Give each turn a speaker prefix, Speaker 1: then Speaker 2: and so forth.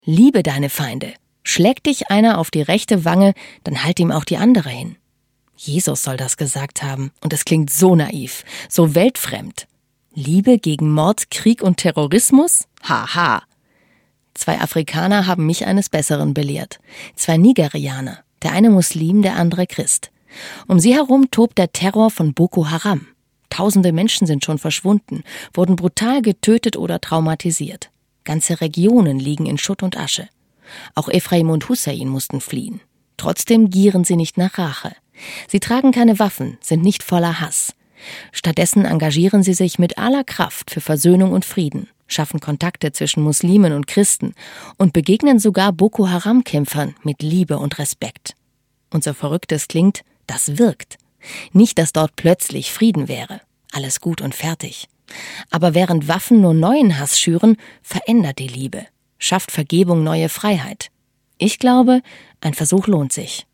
Speaker 1: Liebe deine Feinde. Schlägt dich einer auf die rechte Wange, dann halt ihm auch die andere hin. Jesus soll das gesagt haben. Und es klingt so naiv, so weltfremd. Liebe gegen Mord, Krieg und Terrorismus? Haha. 2 Afrikaner haben mich eines Besseren belehrt. 2 Nigerianer. Der eine Muslim, der andere Christ. Um sie herum tobt der Terror von Boko Haram. Tausende Menschen sind schon verschwunden, wurden brutal getötet oder traumatisiert. Ganze Regionen liegen in Schutt und Asche. Auch Ephraim und Hussein mussten fliehen. Trotzdem gieren sie nicht nach Rache. Sie tragen keine Waffen, sind nicht voller Hass. Stattdessen engagieren sie sich mit aller Kraft für Versöhnung und Frieden, schaffen Kontakte zwischen Muslimen und Christen und begegnen sogar Boko Haram-Kämpfern mit Liebe und Respekt. Und so verrückt es klingt, das wirkt. Nicht, dass dort plötzlich Frieden wäre. Alles gut und fertig. Aber während Waffen nur neuen Hass schüren, verändert die Liebe. Schafft Vergebung neue Freiheit. Ich glaube, ein Versuch lohnt sich.